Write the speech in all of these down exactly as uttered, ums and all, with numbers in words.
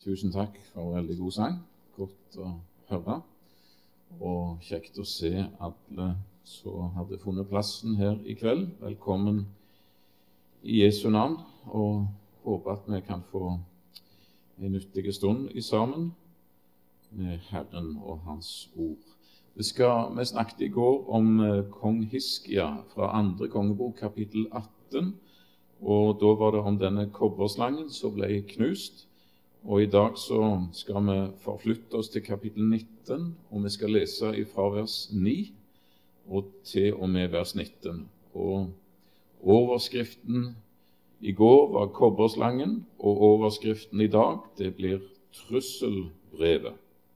Tusen takk for veldig god sang. Godt å høre. Og kjekt å se alle som hadde funnet plassen her i kveld. Velkommen i Jesu navn, og håper at vi kan få en nyttig stund i sammen med Herren og Hans ord. Vi, skal, vi snakket i går om eh, kong Hiskia fra andre kongebok, kapittel atten, og da var det om denne kobberslangen som ble knust. Og i dag så skal vi forflytte oss til kapittel nitten, og vi skal lese fra vers ni og til og med vers nitten. Og overskriften i går var kobberslangen, og overskriften i dag, det blir trusselbrevet.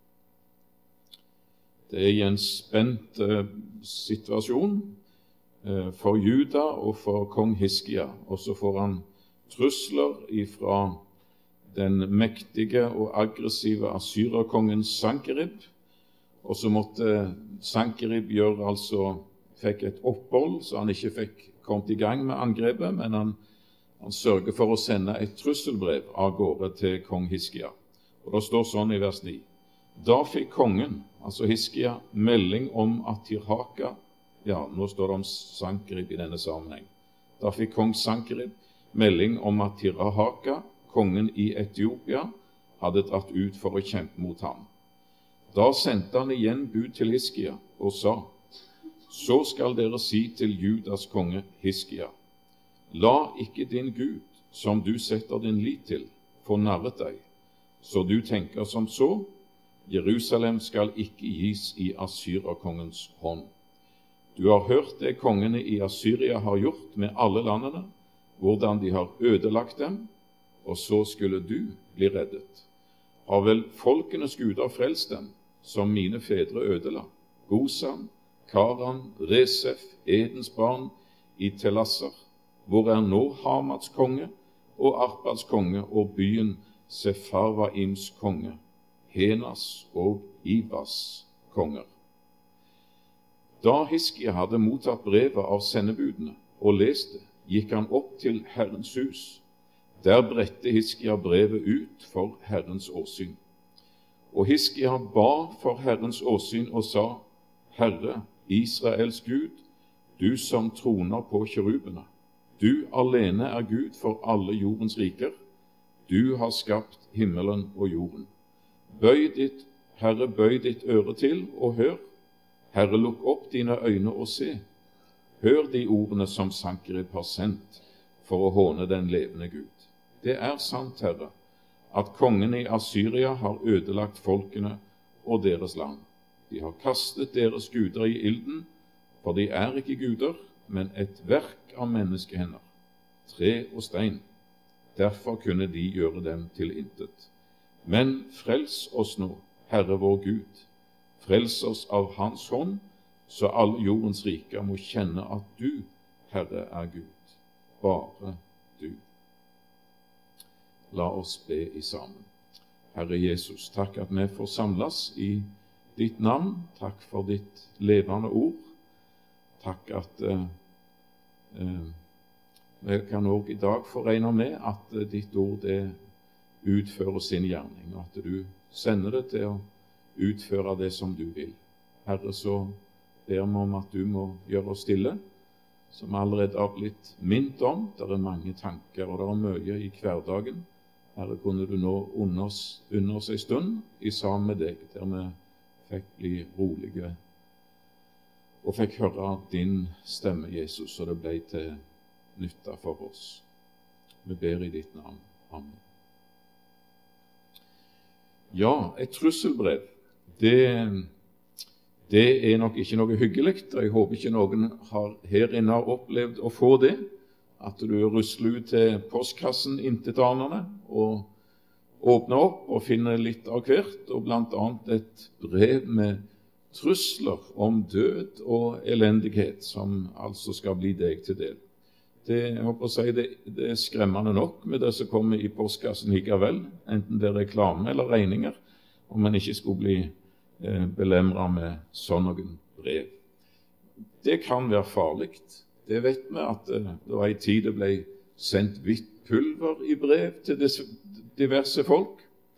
Det er i en spent eh, situasjon eh, for Juda og for kong Hiskia, og så får han trusler ifra den mektige og aggressive Assyrerkongen Sankerib, og så måtte Sankerib gjøre altså, fikk et opphold, så han ikke fikk kommet i gang med angrepet, men han, han sørger for å sende et trusselbrev av gårde til kong Hiskia. Og det står sånn i vers ni. Da fikk kongen, altså Hiskia, melding om at Tirhaka, ja, nå står det om Sankerib i denne sammenheng, da fikk kong Sankerib melding om at Tirhaka, kongen i Etiopia, hadde dratt ut for å kjempe mot ham. Da sendte han igjen bud til Hiskia og sa, så skal dere si til Judas konge Hiskia, la ikke din Gud, som du setter din lit til, få narret deg, så du tenker som så, Jerusalem skal ikke gis i Assyrerkongens hånd. Du har hørt det kongene i Assyria har gjort med alle landene, hvordan de har ødelagt dem, og så skulle du bli reddet. Har vel folkenes guder frelst dem, som mine fedre ødela? Gosan, Karan, Resef, Edens barn i Telasser, hvor er nå Hamats konge, og Arpads konge, og byen Sefarvaims konge, Henas og Ivas konger. Da Hiskia hadde mottatt brevet av sendebudene og leste, gikk han opp til Herrens hus. Der bredte Hiskia brevet ut for Herrens åsyn. Og Hiskia ba for Herrens åsyn og sa, Herre, Israels Gud, du som troner på kjerubene, du alene er Gud for alle jordens riker, du har skapt himmelen og jorden. Bøy ditt, Herre, bøy ditt øre til og hør. Herre, lukk opp dine øyne og se. Hør de ordene som Sankerib har sendt for å håne den levende Gud. Det er sant, Herre, at kongene i Assyria har ødelagt folkene og deres land. De har kastet deres guder i ilden, for de er ikke guder, men et verk av menneskehender, tre og stein. Derfor kunne de gjøre dem til intet. Men frels oss nå, Herre vår Gud. Frels oss av hans hånd, så alle jordens riker må kjenne at du, Herre, er Gud. Bare du. La oss be i sammen. Herre Jesus, takk at vi får samles i ditt navn. Takk for ditt levende ord. Takk at eh, eh, vi kan også i dag få regne med at eh, ditt ord det utfører sin gjerning, og at du sender det til å utføre det som du vil. Herre, så ber vi om at du må gjøre oss stille, som allerede har blitt minnet om. Det er mange tanker, og det er mye i hverdagen. Herre, kunne du nå under oss, under oss en stund i sammen med deg, der vi fikk bli rolige og fikk høre din stemme, Jesus, og det ble til nytte for oss. Vi ber i ditt navn. Amen. Ja, et trusselbrev, det, det er nok ikke noe hyggelig, og jeg håper ikke noen har her inne har opplevd å få det, at du rusler ut til postkassen intetanerne og åpner opp og finner litt av hvert, og blant annet et brev med trusler om død og elendighet, som altså skal bli deg til del. Det, jeg håper å si, det, det er skremmende nok med det som kommer i postkassen likevel, enten det er reklame eller regninger, om man ikke skulle bli eh, belemret med sånne brev. Det kan være farligt. Det vet vi at det var en tid det ble sendt hvitt pulver i brev til diverse folk.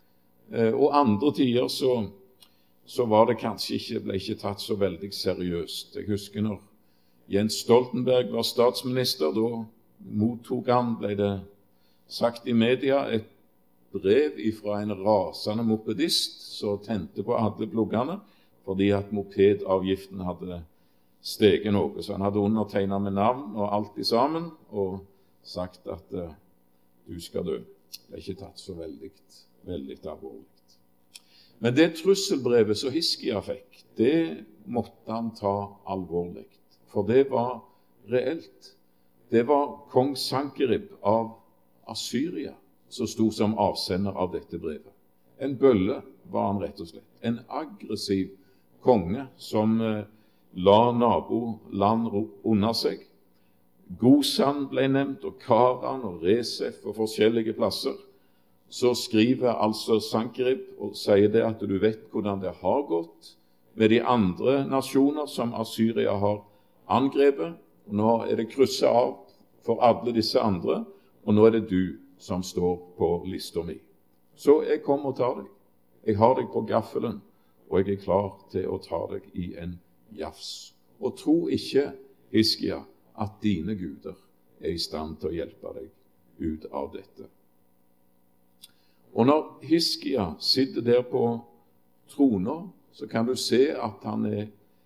Eh, og andre tider så, så var det kanskje ikke, ble ikke tatt så veldig seriøst. Jeg husker når Jens Stoltenberg var statsminister, da mottok han, ble det sagt i media, et brev fra en rasende mopedist som tente på alle pluggene fordi at mopedavgiften hadde steget noe. Så han hadde undertegnet med navn og alt i sammen og sagt at uh, du skal dø. Det er ikke tatt så veldig, veldig alvorlig. Men det trusselbrevet som Hiskia fikk, det måtte han ta alvorlig. For det var reelt. Det var kong Sankerib av Assyria som sto som avsender av dette brevet. En bølle var han rett og slett. En aggressiv konge som eh, la naboland under seg. Gosan ble nevnt, og Karan og Resef og forskjellige plasser. Så skriver altså Sankerib og sier det at du vet hvordan det har gått med de andre nasjoner som Assyria har angrepet. Nå er det krysset av for alle disse andre, og nå er det du som står på lista mi. Så jeg kommer og tar deg. Jeg har deg på gaffelen, og jeg er klar til å ta deg i en jafs. Og tro ikke, Hiskia, at dine guder er i stand til å hjelpe deg ut av dette. Og når Hiskia sitter der på troner, så kan du se at han er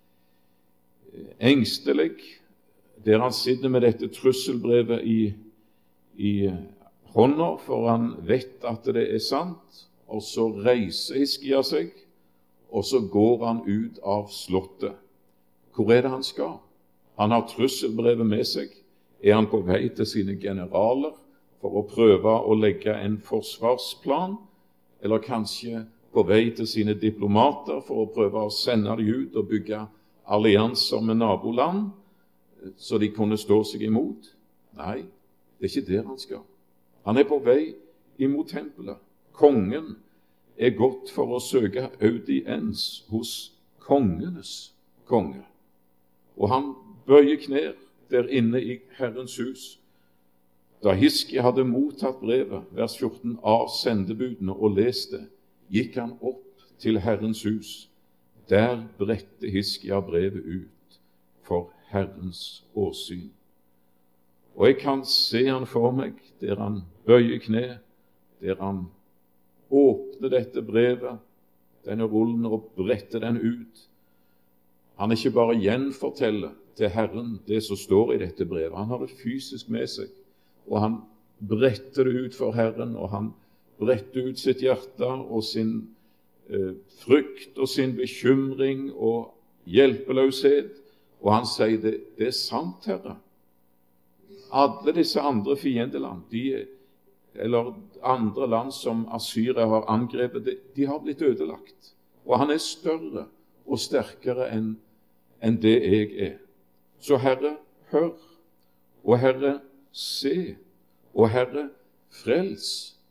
engstelig, der han sitter med dette trusselbrevet i, i hånda, for han vet at det er sant, og så reiser Hiskia seg, og så går han ut av slottet. Hvor er det han skal? Han har trusselbrevet med seg. Er han på vei til sine generaler for å prøve å legge en forsvarsplan, eller kanskje på vei til sine diplomater for å prøve å sende dem ut og bygge allianser med naboland, så de kunne stå seg imot? Nei, det er ikke der han skal. Han er på vei imot tempelet. Kongen er gått for å søke audiens hos kongenes konge. Og han bøyer knær der inne i Herrens hus. Da Hiskia hadde mottatt brevet, vers fjorten, av sendebudene og leste, gikk han opp til Herrens hus. Der bredte Hiskia brevet ut for Herrens åsyn. Og jeg kan se han for meg, der han bøyer kne, der han åpner dette brevet, denne rullen, og bretter den ut. Han ikke bare gjenforteller til Herren det som står i dette brevet, han har det fysisk med seg. Og han bretter det ut for Herren, og han bretter ut sitt hjerte og sin eh, frykt og sin bekymring og hjelpeløshet. Og han sier det, det er sant, Herre. Alle disse andre fiendeland, de, eller andre land som Assyria har angrepet, de, de har blitt ødelagt. Og han er større og sterkere enn, enn det jeg er. Så Herre, hør, og Herre, se, og Herre, frels,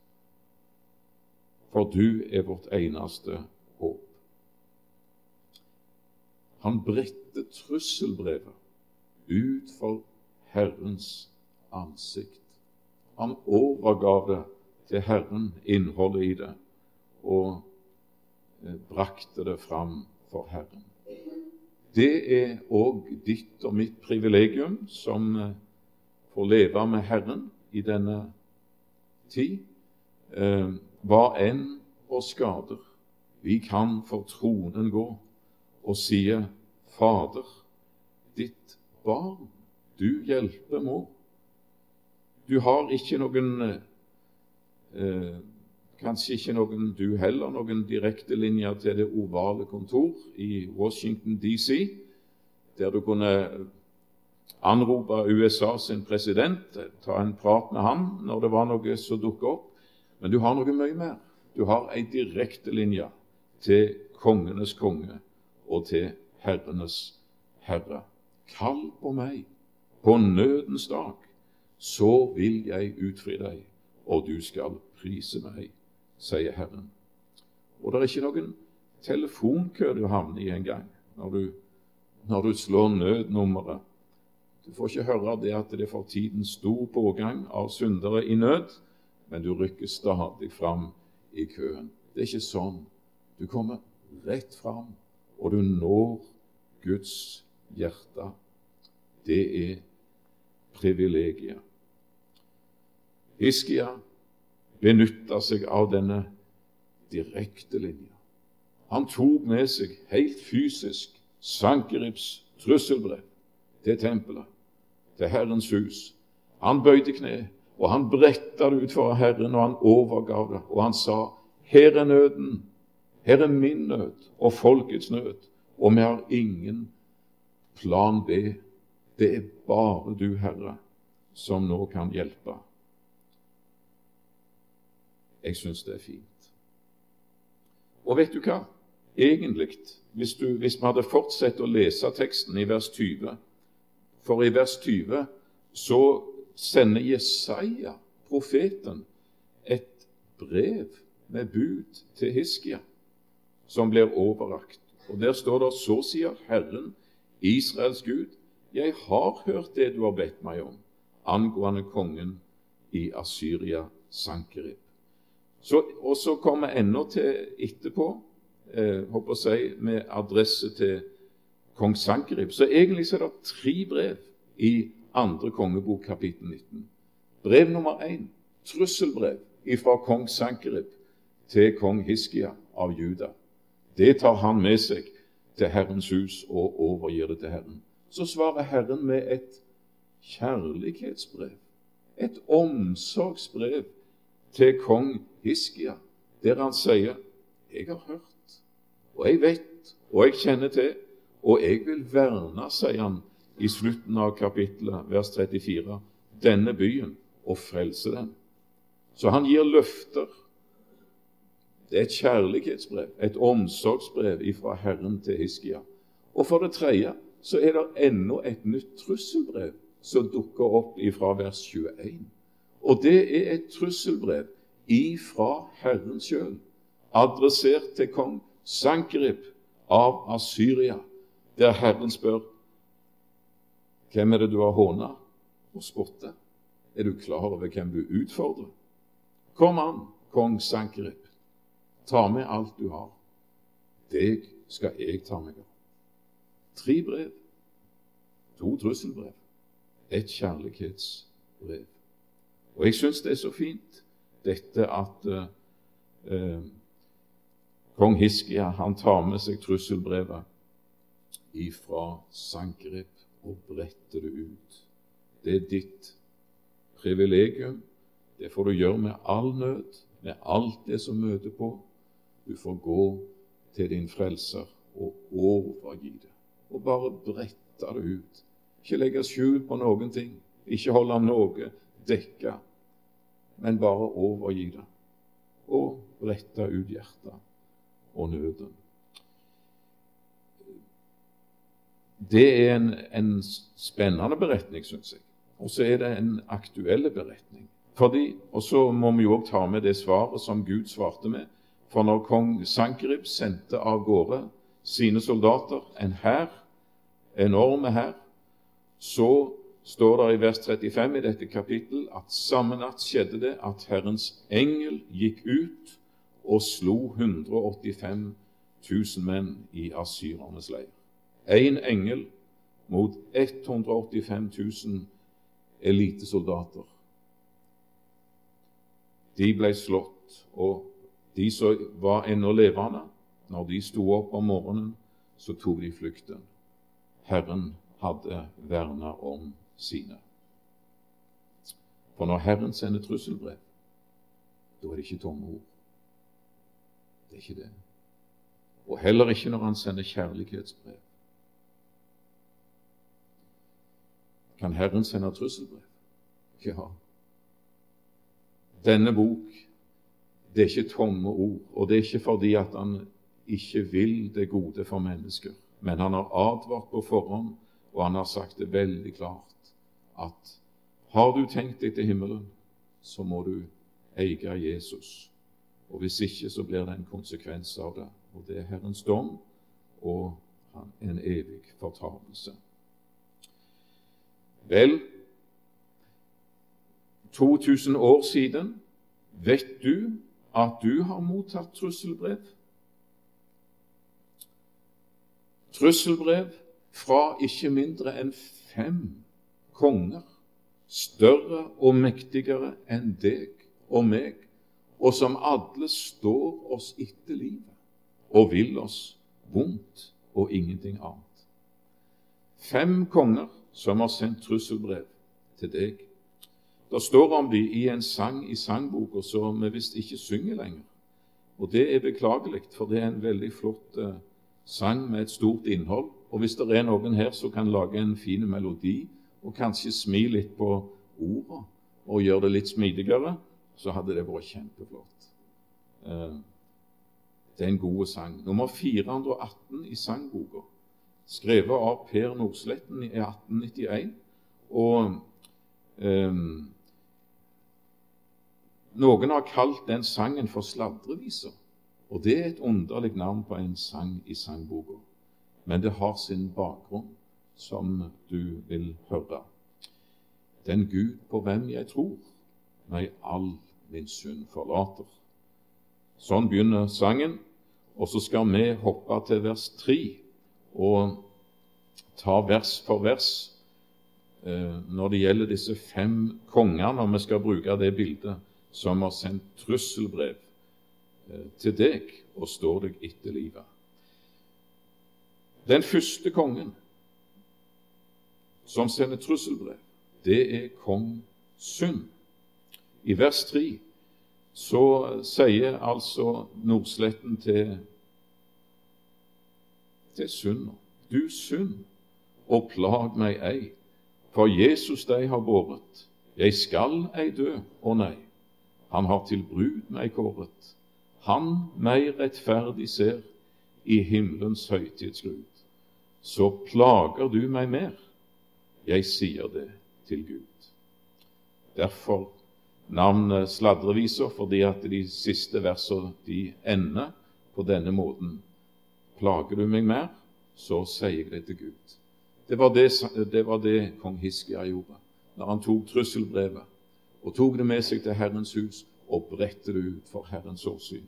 for du er vårt eneste håp. Han bredte trusselbrevet ut for Herrens ansikt. Han overgav det til Herren, innholdet i det, og brakte det fram for Herren. Det er også ditt og mitt privilegium som får leve med Herren i denne tid, eh, hva enn og skader. Vi kan for tronen gå og sier, Fader, ditt barn, du hjelper må. Du har ikke noen, eh, kanskje ikke noen, du heller, noen direkte linjer til det ovale kontor i Washington D C, der du kunne anrope U S A sin president, ta en prat med han når det var noe som dukket opp. Men du har noe mye mer. Du har en direkte linje til kongenes konge og til herrenes herre. Kall på meg på nødens dag, så vil jeg utfri deg, og du skal prise meg, sier Herren. Og det er ikke noen telefonkø du havner i en gang når du, når du slår nødnummeret. Du får ikke høre det at det er for tiden stor pågang av syndere i nød, men du rykker stadig fram i køen. Det er ikke sånn. Du kommer rett fram, og du når Guds hjerte. Det er privilegiet. Hiskia benytta seg av denne direkte linja. Han tok med seg helt fysisk Sankeribs trusselbrev til tempelet, til Herrens hus. Han bøyde kne, og han bretta det ut for Herren, og han overgav det. Og han sa, her er nøden, her er min nød og folkets nød, og vi har ingen plan B. Det er bare du, Herre, som nå kan hjelpe. Jeg synes det er fint. Og vet du hva? Egentlig, hvis, du, hvis vi hadde fortsatt å lese teksten i vers tyve, for i vers tyve så sender Jesaja, profeten, et brev med bud til Hiskia, som blir overrakt. Og der står det, så sier Herren, Israels Gud, jeg har hørt det du har bedt meg om, angående kongen i Assyria, Sankerib. Så, og så kommer enda til etterpå, eh, håper jeg, med adresse til kong Sankerib. Så egentlig så er det tre brev i andre kongebok, kapittel nitten. Brev nummer én, trusselbrev fra kong Sankerib til kong Hiskia av Juda. Det tar han med seg til Herrens hus og overgir det til Herren. Så svarer Herren med et kjærlighetsbrev, et omsorgsbrev til kong Hiskia, der han sier, jeg har hørt, og jeg vet, og jeg kjenner til, og jeg vil verne, sier han i slutten av kapittelet, vers trettifire, denne byen, og frelse den. Så han gir løfter. Det er et kjærlighetsbrev, et omsorgsbrev fra Herren til Hiskia. Og for det tredje, så er det enda et nytt trusselbrev som dukker opp fra vers tjueen. Og det er et trusselbrev ifra Herren selv, adressert til kong Sankerib av Assyria, der Herren spør, hvem er det du har hånet og spottet? Er du klar over hvem du utfordrer? Kom an, kong Sankerib, ta med alt du har. Deg skal jeg ta meg av. Tre brev, to trusselbrev, et kjærlighetsbrev. Og jeg synes det er så fint, dette at eh, kong Hiskia, han tar med seg trusselbrevet ifra Sankerib og bretter det ut. Det er ditt privilegium. Det får du gjøre med all nød, med alt det som møter på. Du får gå til din frelser og overgi det. Og bare brette det ut. Ikke legge skjul på noen ting. Ikke holde noe dekka. Men bare overgi det. Og brette ut hjertet og nøden. Det er en, en spennende beretning, synes jeg. Og så er det en aktuelle beretning. Fordi, og så må vi jo også ta med det svaret som Gud svarte med. For når kong Sankerib sendte av gårde sine soldater, en hær, enorme hær, så står det i vers trettifem i dette kapittel at samme natt skjedde det at Herrens engel gikk ut og slo hundre og åttifem tusen menn i assyrernes leir. En engel mot hundre og åttifem tusen elitesoldater. De ble slått, og de som var ennå levende, når de sto opp om morgenen, så tok de flykten. Herren hadde vernet om sine. For når Herren sender trusselbrev, da er det ikke tomme ord. Det er ikke det. Og heller ikke når han sender kjærlighetsbrev. Kan Herren sende trusselbrev? Ja. Denne bok, det er ikke tomme ord, og det er ikke fordi at han ikke vil det gode for mennesker, men han har advart på forhånd, og han har sagt det veldig klart, at har du tenkt deg til himmelen, så må du eie Jesus, og hvis ikke så blir det en konsekvens av det, og det er Herrens dom og en evig fortapelse. Vel, to tusen år siden vet du at du har mottatt trusselbrev? Trusselbrev fra ikke mindre enn fem konger, større og mektigere enn deg og meg, og som alle står oss etter livet og vil oss vondt og ingenting annet. Fem konger som har sendt trusselbrev til deg. Det står om de i en sang i sangboka som vi visst ikke synger lenger. Og det er beklagelig, for det er en veldig flott eh, sang med et stort innhold. Og hvis det er noen her som kan lage en fin melodi, og kanskje smi litt på ordene, og gjøre det litt smidigere, så hadde det vært kjempeflott. Eh, det er en god sang. Nummer fire hundre og atten i sangboka, skrevet av Per Nordsletten i atten nittien, og eh, noen har kalt den sangen for sladreviser, og det er et underlig navn på en sang i sangboka, men det har sin bakgrunn, som du vil høre. Den Gud på hvem jeg tror, meg all min synd forlater. Sånn begynner sangen, og så skal vi hoppe til vers tre, og ta vers for vers eh, når det gjelder disse fem kongene, og vi skal bruke det bildet som har sendt trusselbrev eh, til deg og står deg etter livet. Den første kongen som sender trusselbrev, det er kong Synd. I vers tre så sier altså Nordsletten til, til synder: Du synd, og plag meg ei, for Jesus deg har båret. Jeg skal ei dø, å nei, han har til brud meg kåret. Han meg rettferdig ser i himmelens høytidsgrud. Så plager du meg mer, jeg sier det til Gud. Derfor navnet sladreviser, fordi at de siste versene de ender på denne måten. Plager du meg mer, så sier jeg det til Gud. Det var det, det, var det kong Hiskia gjorde, når han tok trusselbrevet og tok det med seg til Herrens hus og bredte det ut for Herrens åsyn.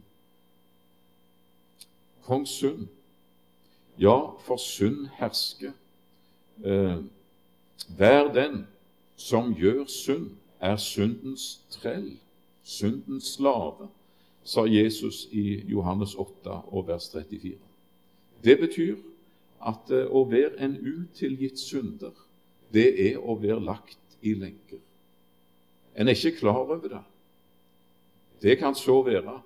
Kong Synd, ja, for synd hersker. Eh, Vær den som gjør synd, er syndens trell, syndens slave, sa Jesus i Johannes åtte og vers trettifire. Det betyr at å være en utilgitt synder, det er å være lagt i lenker. En er ikke klar over det. Det kan så være,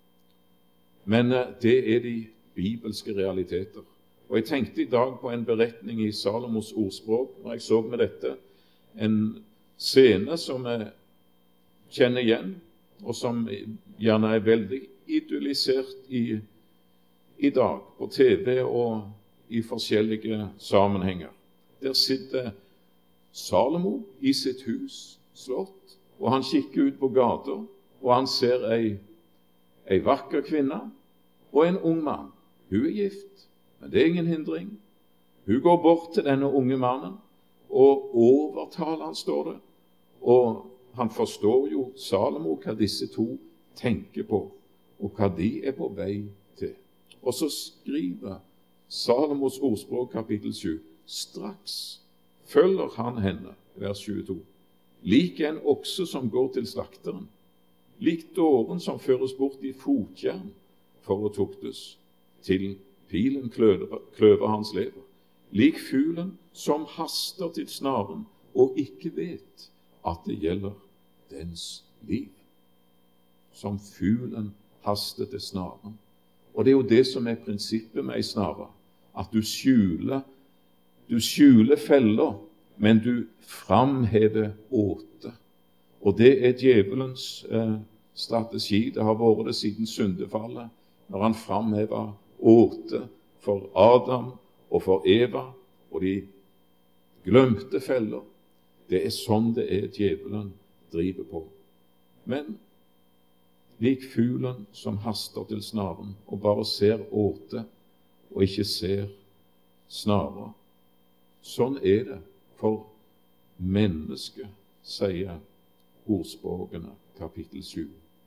men det er de bibelske realiteter. Og jeg tenkte i dag på en beretning i Salomos ordspråk, når jeg så med dette, en scene som jeg kjenner igjen, og som gjerne er veldig idyllisert i, i dag, på T V og i forskjellige sammenhenger. Der sitter Salomo i sitt hus, slott, og han kikker ut på gata, og han ser ei, ei vakker kvinne og en ung mann. Hun er gift. Men det er ingen hindring. Hun går bort til denne unge mannen, og overtaler han, står det. Og han forstår jo, Salomo, hva disse to tenker på, og hva de er på vei til. Og så skriver Salomos ordspråk kapittel sju, straks følger han henne, vers tjueto, lik en okse som går til slakteren, lik dåren som føres bort i fotjern for å tuktes, til pilen kløver, kløver hans lever, lik fuglen som haster til snaren og ikke vet at det gjelder dens liv. Som fuglen haster til snaren. Og det er jo det som er prinsippet med ei snare, at du skjuler, du skjuler feller, men du framhever åte. Og det er djevelens eh, strategi. Det har vært det siden syndefallet, når han framhever åte for Adam og for Eva, og de glemte feller. Det er sånn det er djevelen driver på. Men lik fuglen som haster til snaren og bare ser åte og ikke ser snara. Sånn er det for mennesket, sier ordspråkene kapittel sju.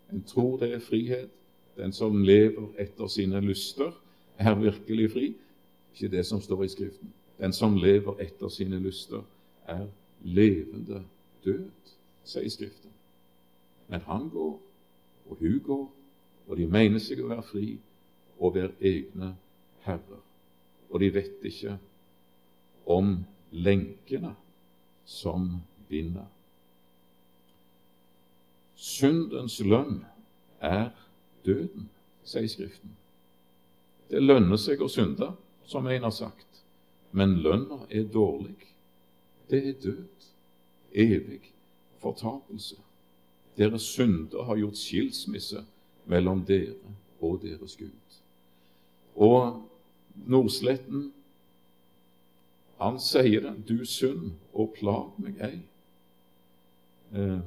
En tror det er frihet. Den som lever etter sine lyster, er virkelig fri. Ikke det som står i Skriften. Den som lever etter sine lyster, er levende død, sier Skriften. Men han går, og hun går, og de mener seg å være fri og være egne herrer. Og de vet ikke om lenkene som binder. Syndens lønn er døden, sier Skriften. Det lønner seg å synde, som en har sagt, men lønna er dårlig. Det er død, evig fortapelse. Deres synder har gjort skilsmisse mellom dere og deres Gud. Og Nordsletten, han sier det, du synd og plag meg ei. Eh,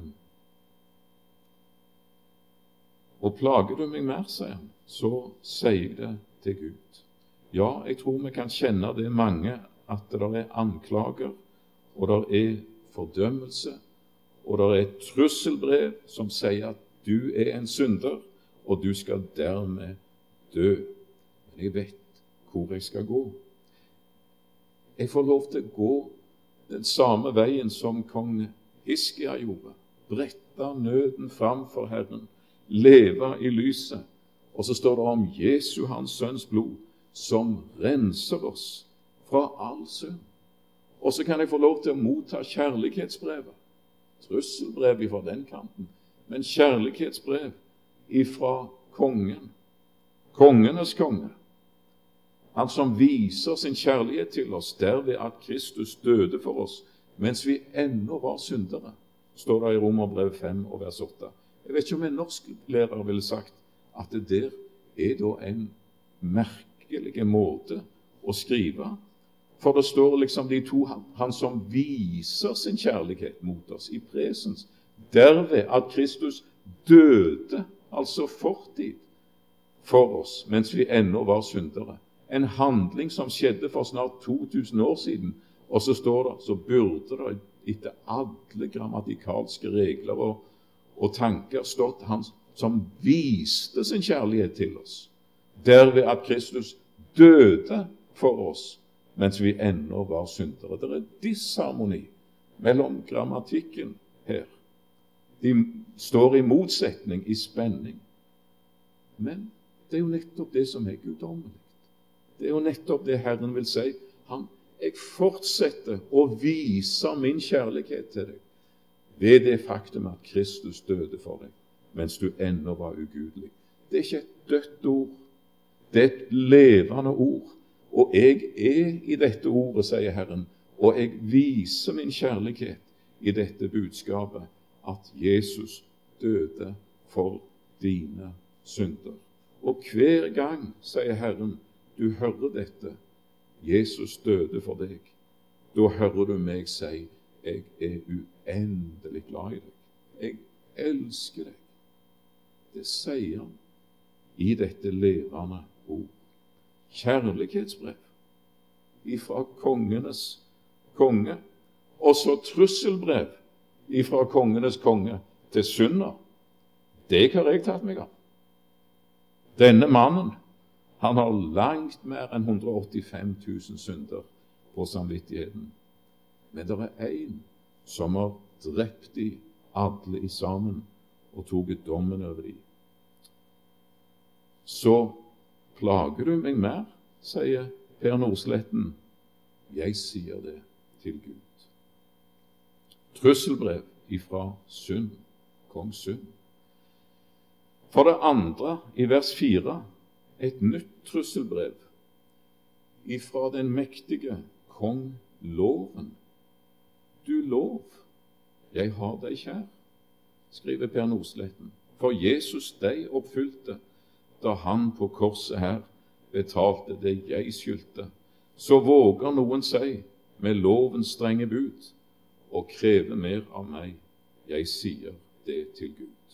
og plager du meg mer, sier han, så sier jeg det til Gud. Ja, jeg tror vi kan kjenne det mange, at det er anklager, og det er fordømmelse, og det er et trusselbrev som sier at du er en synder, og du skal dermed dø. Men jeg vet hvor jeg skal gå. Jeg får lov til å gå den samme veien som kong Hiskia gjorde. Brette nøden fram for Herren, leve i lyset. Og så står det om Jesu, hans sønns blod, som renser oss fra all synd. Og så kan jeg få lov til å motta kjærlighetsbrevet. Trusselbrev ifra den kanten, men kjærlighetsbrev ifra kongen. Kongenes konge. Han som viser sin kjærlighet til oss derved at Kristus døde for oss, mens vi ennå var syndere, står det i Romerbrevet fem og vers åtte. Jeg vet ikke om en norsklærer ville sagt at det der er da en merkelig måte å skrive. For det står liksom de to, han, han som viser sin kjærlighet mot oss i presens, derved at Kristus døde, altså fortid, for oss, mens vi ennå var syndere. En handling som skjedde for snart to tusen år siden, og så står det, så burde det etter alle grammatikalske regler og, og tanker stått han som viste sin kjærlighet til oss, derved at Kristus døde for oss, mens vi ennå var syndere. Det er disharmoni mellom grammatikken her. De står i motsetning, i spenning. Men det er jo nettopp det som er guddommelig. Det er jo nettopp det Herren vil si. Han, jeg fortsetter å vise min kjærlighet til deg ved det faktum at Kristus døde for deg, mens du ennå var ugudelig. Det er ikke et dødt ord. Det er et levende ord. Og jeg er i dette ordet, sier Herren, og jeg viser min kjærlighet i dette budskapet, at Jesus døde for dine synder. Og hver gang, sier Herren, du hører dette, Jesus døde for deg, da hører du meg si, jeg er uendelig glad i deg. Jeg elsker deg. Det sier han i dette levende ord. Kjærlighetsbrev ifra kongenes konge, og så trusselbrev ifra kongenes konge til synder. Det har jeg tatt meg av. Denne mannen, han har langt mer enn hundre og åttifem tusen synder på samvittigheten. Men det er en som har drept de alle i sammen og toget dommen over de. Så plager du meg mer, sier Per Nordsletten. Jeg sier det til Gud. Trusselbrev ifra synd, kong synd. For det andre, i vers fire, et nytt trusselbrev ifra den mektige kong Loven. Du lov, jeg har deg kjær, skriver Per Nordsletten, for Jesus deg oppfylte, da han på korset her betalte det jeg skyldte. Så våger noen si, med lovens strenge bud, og kreve mer av meg. Jeg sier det til Gud.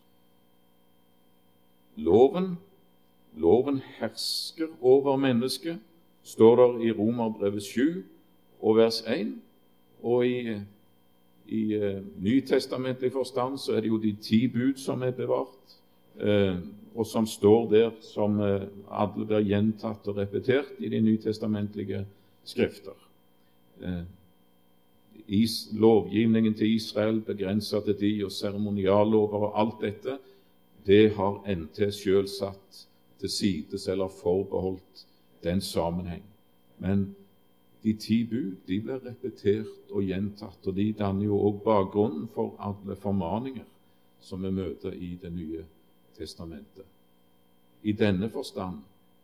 Loven, loven hersker over mennesket, står der i Romerbrevet sju og vers én, og i i eh, nytestamentlig forstand så er det jo de ti bud som er bevart, eh, og som står der som eh, alle blir gjentatt og repetert i de nytestamentlige skrifter. Eh, is, lovgivningen til Israel begrenset til de, og seremoniallover og alt dette, det har N T selv satt til sides eller forbeholdt den sammenheng. Men de ti bud, de blir repetert og gjentatt, og de danner jo også bakgrunnen for alle formaninger som vi møter i Det nye testamentet. I denne forstand,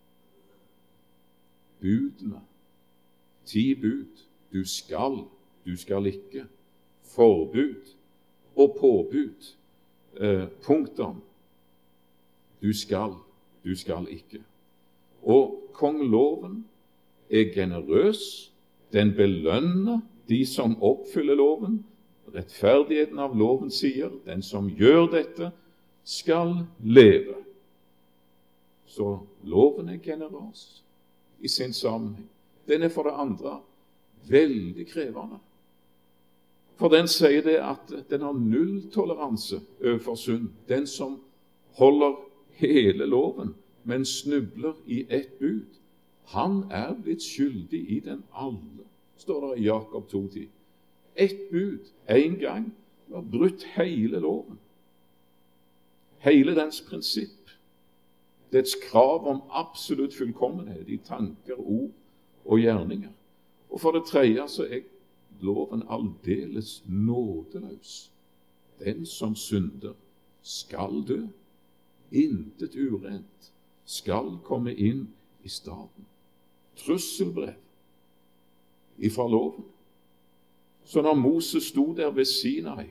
budene, ti bud, du skal, du skal ikke, forbud og påbud, eh, punktum, du skal, du skal ikke. Og kongloven er generøs, den belønner de som oppfyller loven. Rettferdigheten av loven sier, den som gjør dette, skal leve. Så loven er generøs i sin sammenheng. Den er for det andre veldig krevende. For den sier det at den har nulltoleranse overfor synd. Den som holder hele loven, men snubler i ett bud, han er blitt skyldig i den alle, står det i Jakob to ti. Ett bud, en gang, du har brutt hele loven. Hele dens prinsipp. Dets krav om absolutt fullkommenhet i tanker, ord og gjerninger. Og for det tredje så er loven aldeles nådeløs. Den som synder skal dø. Intet urent skal komme inn i staden. Trusselbrev ifra loven. Så når Moses sto der ved Sinai,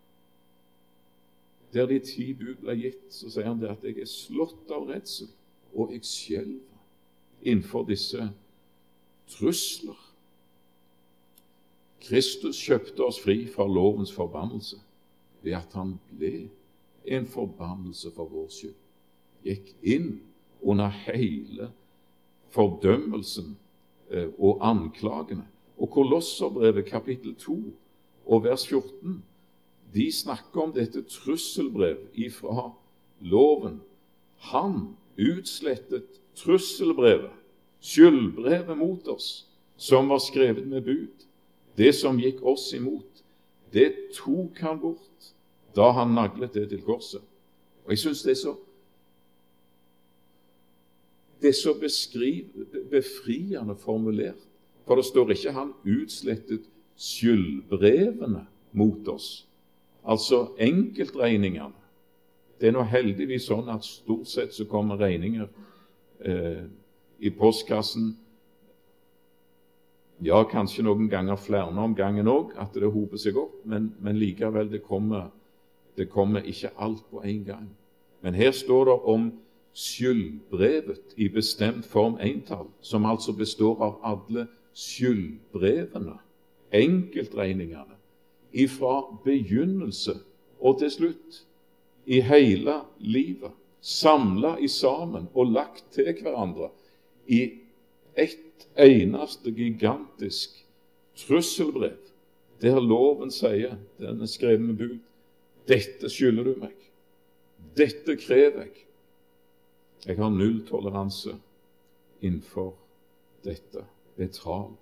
der de ti bud ble gitt, så sier han det at jeg er slått av redsel, og jeg skjelver innenfor disse trusler. Kristus kjøpte oss fri fra lovens forbannelse ved at han ble en forbannelse for vår skyld. Gikk inn under hele fordømmelsen eh, og anklagene. Og Kolosserbrevet kapittel to og vers fjorten, de snakker om dette trusselbrev ifra loven. Han utslettet trusselbrevet, skyldbrevet mot oss, som var skrevet med bud. Det som gikk oss imot, det tok han bort da han naglet det til korset. Og jeg synes det er så det er så beskriv, befriende formulert, for det står ikke han utslettet skyldbrevene mot oss, altså enkeltregningene. Det er nå heldigvis sånn at stort sett så kommer regninger eh, i postkassen, ja, kanskje noen ganger flere om gangen også, at det hoper seg opp, men, men likevel det kommer, det kommer ikke alt på en gang. Men her står det om skyldbrevet i bestemt form entall, som altså består av alle skyldbrevene, enkeltregningene, ifra begynnelse og til slutt, i hele livet, samlet i sammen og lagt til hverandre, i ett eneste gigantisk trusselbrev, der loven sier, den er skrevet med bud, dette skylder du meg, dette krever jeg. Jeg har null toleranse innenfor dette. Betal.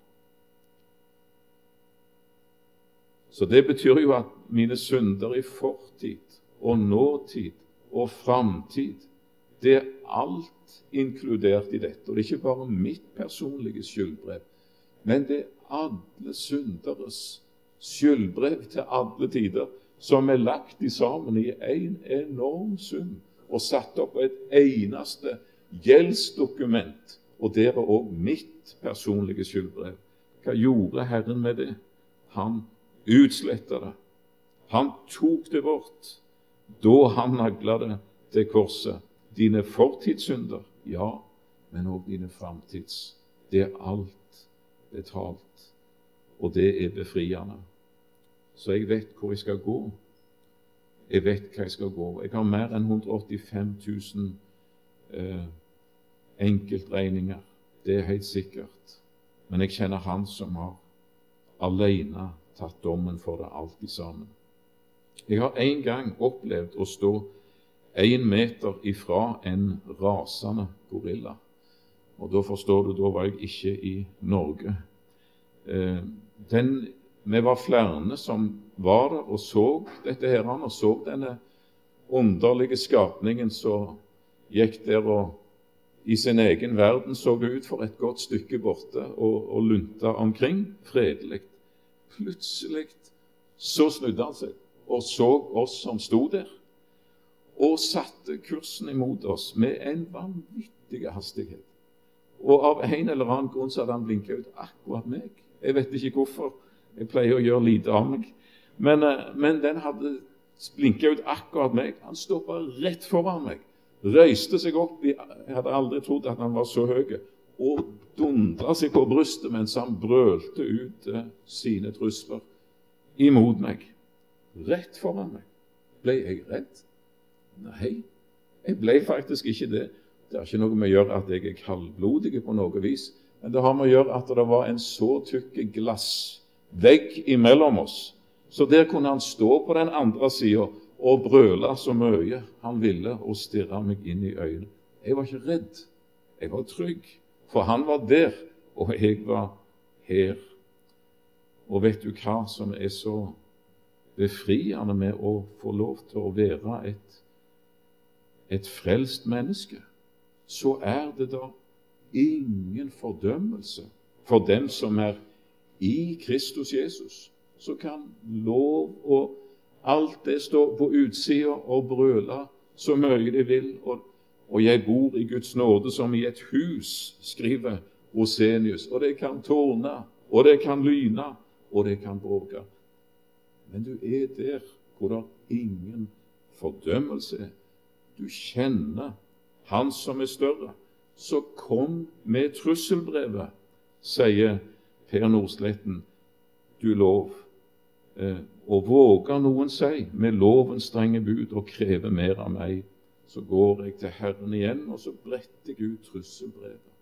Så det betyr jo at mine synder i fortid og nåtid og framtid, det er alt inkludert i dette. Og det er ikke bare mitt personlige skyldbrev, men det er alle synderes skyldbrev til alle tider, som er lagt i sammen i en enorm sum, og satt opp på et eneste gjeldsdokument, og det var også mitt personlige skyldbrev. Hva gjorde Herren med det? Han utslettet det. Han tok det bort, da han naglet det til korset. Dine fortidssynder, ja, men også dine framtids. Det er alt betalt, og det er befriende. Så jeg vet hvor jeg skal gå. Jeg vet hva jeg skal gå. Jeg har mer enn hundre og åttifem tusen eh, enkeltregninger. Det er helt sikkert. Men jeg kjenner han som har alene tatt dommen for det alltid sammen. Jeg har en gang opplevd å stå en meter ifra en rasende gorilla. Og da forstår du, da var jeg ikke i Norge. Eh, den, vi var flere som var der og så dette her, og så denne underlige skapningen som gikk der og i sin egen verden så ut for et godt stykke borte og, og lunta omkring, fredelig. Plutselig så snudde han seg og så oss som stod der, og satte kursen imot oss med en vanvittig hastighet. Og av en eller annen grunn så hadde han blinket ut akkurat meg. Jeg vet ikke hvorfor, jeg pleier å gjøre lite av meg. Men, men den hadde blinket ut akkurat meg. Han stoppet rett foran meg, røyste seg opp, jeg hadde aldri trodd at han var så høy, og dundret seg på brystet mens han brølte ut eh, sine trusler imot meg. Rett foran meg. Ble jeg redd? Nei, jeg ble faktisk ikke det. Det har ikke noe med å gjøre at jeg er kaldblodig på noe vis, men det har med å gjøre at det var en så tykke glassvegg imellom oss, så der kunne han stå på den andre siden og brøle så mye han ville og stirre meg inn i øynene. Jeg var ikke redd, jeg var trygg, for han var der, og jeg var her. Og vet du hva som er så befriende med å få lov til å være et, et frelst menneske? Så er det da ingen fordømmelse for dem som er i Kristus Jesus. Så kan lov og alt det stå på utsida og brøle så mye de vil. Og, og jeg bor i Guds nåde som i et hus, skriver Rosenius. Og det kan tårne, og det kan lyne, og det kan bråke. Men du er der hvor det ingen fordømmelse er. Du kjenner Han som er større. Så kom med trusselbrevet, sier Per Nordsletten, du lov. Eh, og våger noen si med lovens strenge bud og kreve mer av meg, så går jeg til Herren igjen, og så bretter jeg ut trusselbrevet.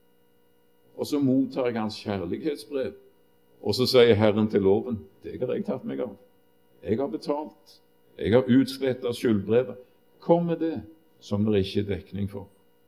Og så mottar jeg hans kjærlighetsbrev, og så sier Herren til loven, det har jeg tatt meg av. Jeg har betalt. Jeg har utslettet skyldbrevet. Kom med det som det ikke er dekning for.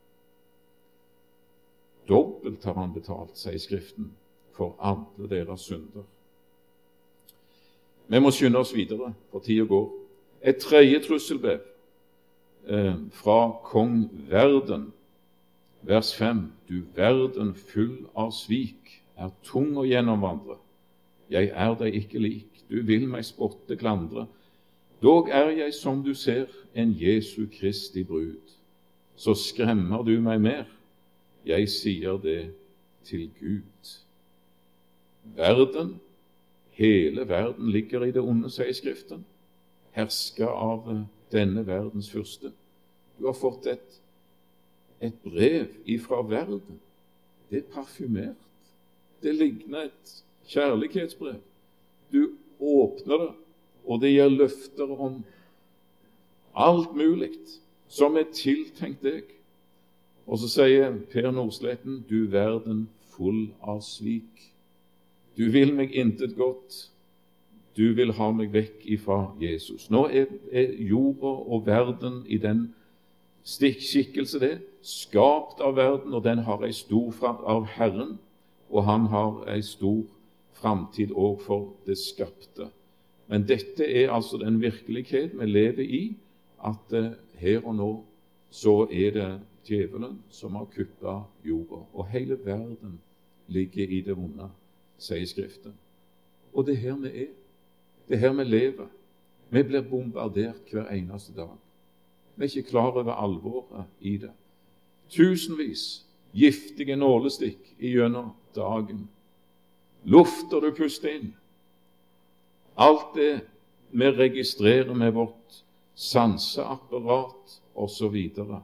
Dobbelt har han betalt, sier Skriften, for alle deres synder. Vi må skynde oss videre, for tiden går. Et tredje trusselbrev eh, fra kong Verden, vers fem. Du verden full av svik, er tung å gjennomvandre. Jeg er deg ikke lik, du vil meg spotte klandre. Dog er jeg, som du ser, en Jesu Kristi brud. Så skremmer du meg mer. Jeg sier det til Gud. Verden, hele verden ligger i det onde, sier Skriften. Hersker av denne verdens fyrste. Du har fått et, et brev ifra verden. Det er parfymert. Det ligner et kjærlighetsbrev. Du åpner det, og det gir løfter om alt mulig som er tiltenkt deg. Og så sier Per Nordsletten, du verden full av svik. Du vil meg intet godt. Du vil ha meg vekk ifra Jesus. Nå er, er jorda og verden i den skikkelse det, skapt av verden, og den har en stor fram av Herren, og han har en stor framtid også for det skapte. Men dette er altså den virkelighet vi lever i, at uh, her og nå så er det djevelen som har kuppet jorda, og hele verden ligger i det vonde, sier Skriften. Og det er her vi er. Det er her vi lever. Vi blir bombardert hver eneste dag. Vi er ikke klar over alvoret i det. Tusenvis giftige nålestikk igjennom dagen. Lufter du puster inn. Alt det vi registrerer med vårt sanseapparat og så videre.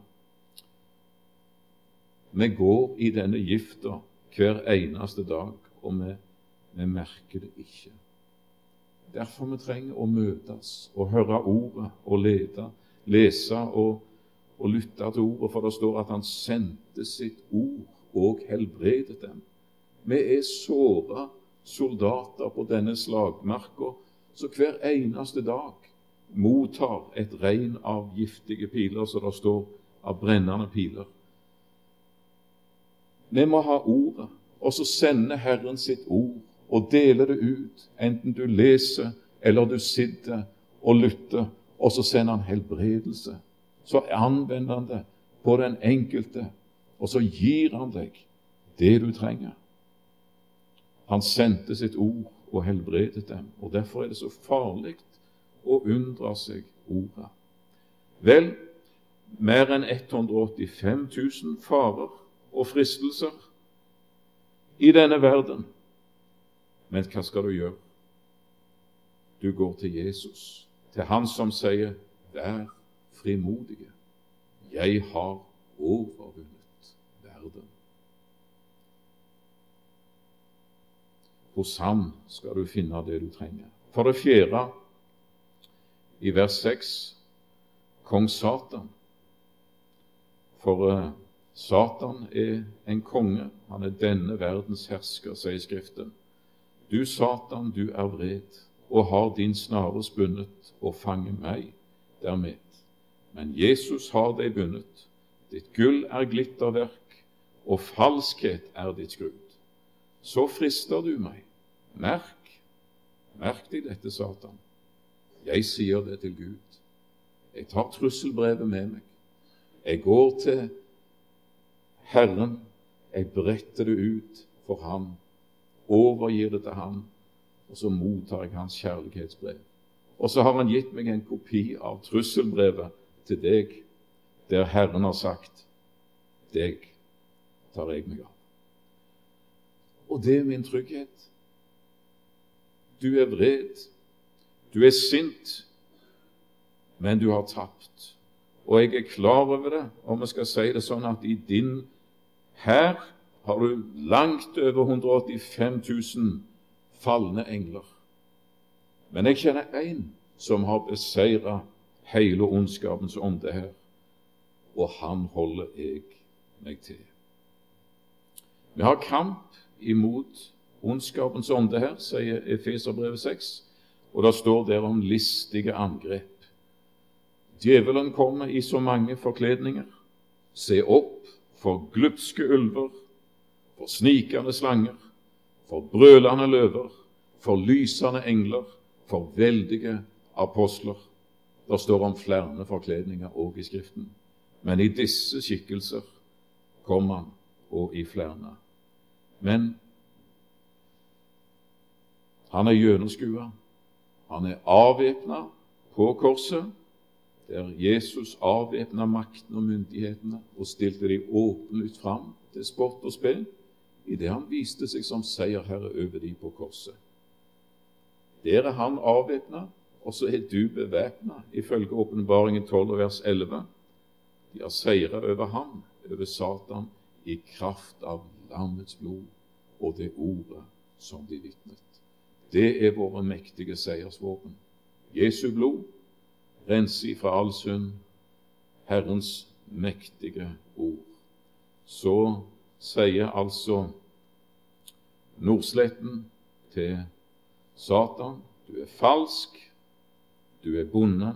Vi går i denne gifta hver eneste dag, og vi, vi merker det ikke. Derfor vi trenger å møtes og høre ordet og lede, lese og, og lytte til ordet, for det står at han sendte sitt ord og helbredet dem. Vi er såret soldater på denne slagmarka som hver eneste dag mottar et regn av giftige piler, så det står av brennende piler. Vi må ha ordet, og så sende Herren sitt ord og dele det ut, enten du leser eller du sitter og lytter, og så sender han helbredelse. Så anvender han det på den enkelte, og så gir han deg det du trenger. Han sendte sitt ord og helbredet dem, og derfor er det så farlig å undre seg ordet. Vel, mer enn hundre og åttifem tusen farer og fristelser i denne verden. Men hva skal du gjøre? Du går til Jesus, til han som sier, vær frimodige. Jeg har overvunnet verden. Hos ham skal du finne det du trenger. For det fjerde, i vers seks, kong Satan. For uh, Satan er en konge, han er denne verdens hersker, sier Skriften. Du, Satan, du er vred, og har din snare spunnet, og fanger meg dermed. Men Jesus har deg bundet. Ditt gull er glitterverk, og falskhet er ditt skrud. Så frister du meg. Merk, merk deg dette, Satan. Jeg sier det til Gud. Jeg tar trusselbrevet med meg. Jeg går til Herren, jeg bretter det ut for ham, overgir det til ham, og så mottar jeg hans kjærlighetsbrev. Og så har han gitt meg en kopi av trusselbrevet til deg, der Herren har sagt, deg tar jeg meg av. Og det er min trygghet. Du er vred, du er sint, men du har tapt. Og jeg er klar over det, om jeg skal si det sånn, at i din hær har du langt over hundre og åttifem tusen falne engler. Men jeg kjenner en som har beseiret hele ondskapens ånde her, og han holder jeg meg til. Vi har kamp imot ondskapens ånde her, sier Efeserbrevet seks, og det står der om listige angrep. Djevelen kommer i så mange forkledninger. Se opp for glupske ulver, for snikende slanger, for brølende løver, for lysende engler, for veldige apostler. Det står om flere forkledninger også i Skriften. Men i disse skikkelser kom han, og i flere. Men han er gjennomskuet. Han er avvæpnet på korset, der Jesus avvæpnet makten og myndighetene og stilte de åpenlyst fram til spott og spe, i det han viste seg som seierherre over de på korset. Der er han avvæpnet, og så er du bevæpnet, ifølge Åpenbaringen tolv vers elleve. De har seiret over ham, over Satan, i kraft av lammets blod og det ordet som de vitnet. Det er våre mektige seiersvåpen. Jesu blod, rense fra all synd, Herrens mektige ord. Så sier altså Nordsletten til Satan, du er falsk, du er bonden,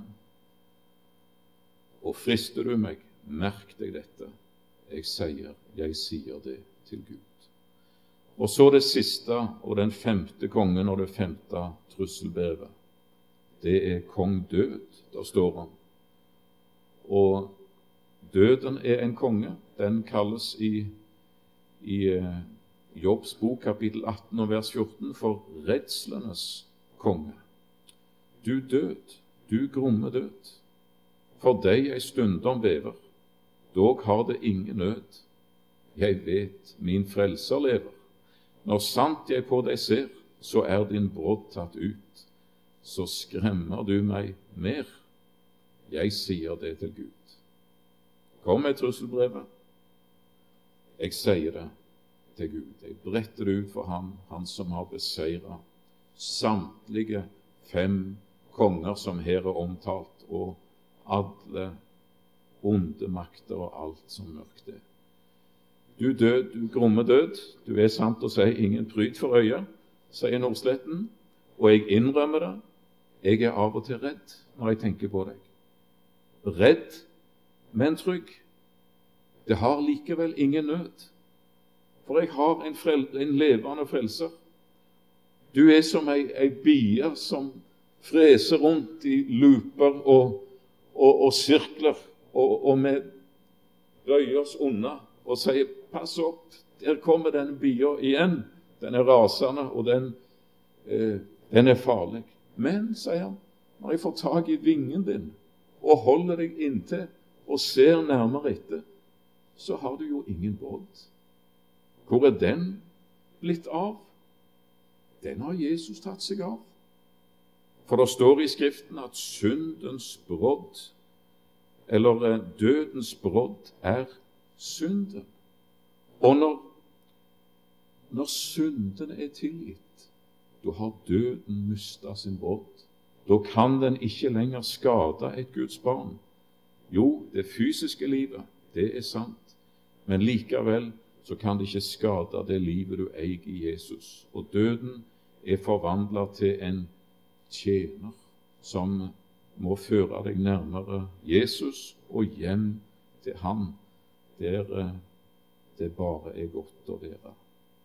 og frister du meg, merk deg dette. Jeg sier, jeg sier det til Gud. Og så det siste og den femte kongen og det femte trusselbrevet. Det er kong død, der står han. Og døden er en konge. Den kalles i, i Jobbs bok, kapittel atten og vers fjorten, for redslenes konge. Du død, du gromme død, for deg ei stundom vever, dog har det ingen nød. Jeg vet, min frelser lever. Når sant jeg på deg ser, så er din brodd tatt ut. Så skremmer du meg mer. Jeg sier det til Gud. Kom med trusselbrevet. Jeg sier det til Gud. Jeg bretter det ut for ham, han som har beseiret samtlige fem konger som her er omtalt, og alle onde makter og alt som mørkt er. Du død, du gromme død, du er sant å si ingen pryd for øyet, sier Nordsletten, og jeg innrømmer det. Jeg er av og til redd når jeg tenker på deg. Redd, men trygg. Det har likevel ingen nød, for jeg har en, frel, en levende frelser. Du er som ei, ei bie som freser rundt i looper og, og, og sirkler, og, og vi bøyer oss unna og sier, pass opp, der kommer den bia igjen. Den er rasende, og den, eh, den er farlig. Men, sier han, når jeg får tag i vingen din og holder deg inntil og ser nærmere etter, så har du jo ingen brodd. Hvor er den blitt av? Den har Jesus tatt seg av. For det står i Skriften at syndens brodd, eller dødens brodd, er synden. Og når, når synden er tilgitt, da har døden mistet sin brodd. Da kan den ikke lenger skade et Guds barn. Jo, det fysiske livet, det er sant, men likevel så kan det ikke skade det livet du eier i Jesus. Og døden er forvandlet til en tjener som må føre deg nærmere Jesus og hjem til han, der det bare er godt å være.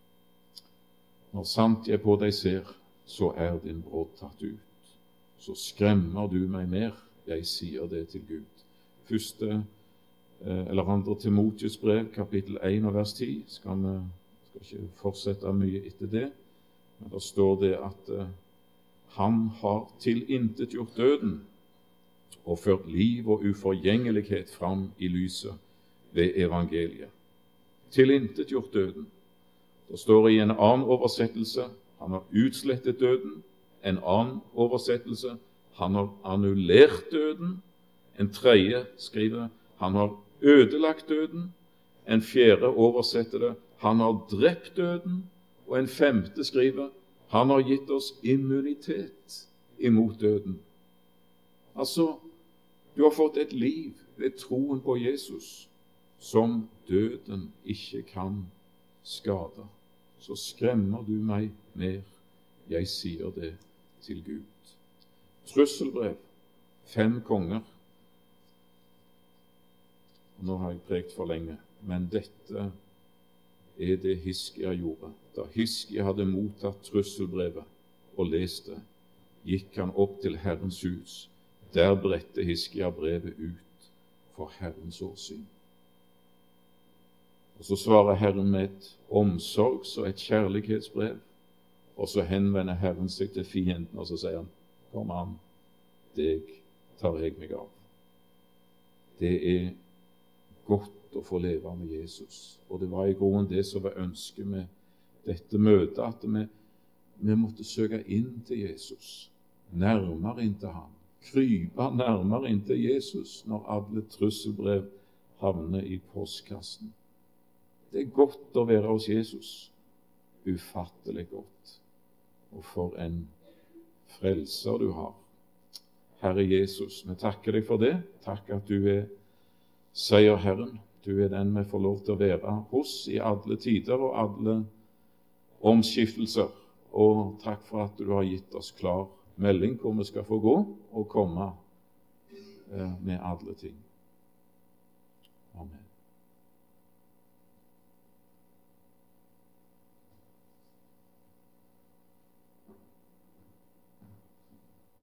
Når sant jeg på deg ser, så er din brodd tatt ut. Så skremmer du meg mer, jeg sier det til Gud. Første eller andre Timotius brev, kapittel én og vers ti, skal vi skal ikke fortsette mye etter det, men der står det at uh, han har tilintetgjort døden og ført liv og uforgjengelighet fram i lyset ved evangeliet. Tilintetgjort døden. Det står i en annen oversettelse, han har utslettet døden. En annen oversettelse, han har annullert døden. En tredje skriver, han har ødelagt døden. En fjerde oversetter det, han har drept døden. Og en femte skriver, han har gitt oss immunitet imot døden. Altså, du har fått et liv ved troen på Jesus som døden ikke kan skade. Så skremmer du meg mer, jeg sier det til Gud. Trusselbrev, fem konger. Nå har jeg prekt for lenge, men dette er det Hiskia gjorde. Da Hiskia hadde mottatt trusselbrevet og lest det, gikk han opp til Herrens hus. Der bredte Hiskia brevet ut for Herrens åsyn. Og så svarer Herren med et omsorgs- og et kjærlighetsbrev, og så henvender Herren seg til fienden, og så sier han, kom an, deg tar jeg meg av. Det er godt å få leve med Jesus, og det var i grunnen det som var ønsket med dette møtet, at vi, vi måtte søke inn til Jesus, nærmere inn til han, krype nærmere inn til Jesus når alle trusselbrev havner i postkassen. Det er godt å være hos Jesus, ufattelig godt, og for en frelser du har. Herre Jesus, vi takker deg for det. Takk at du er seierherren. Du er den vi får lov til å være hos i alle tider og alle omskiftelser. Og takk for at du har gitt oss klar melding hvor vi skal få gå og komme med alle ting. Amen.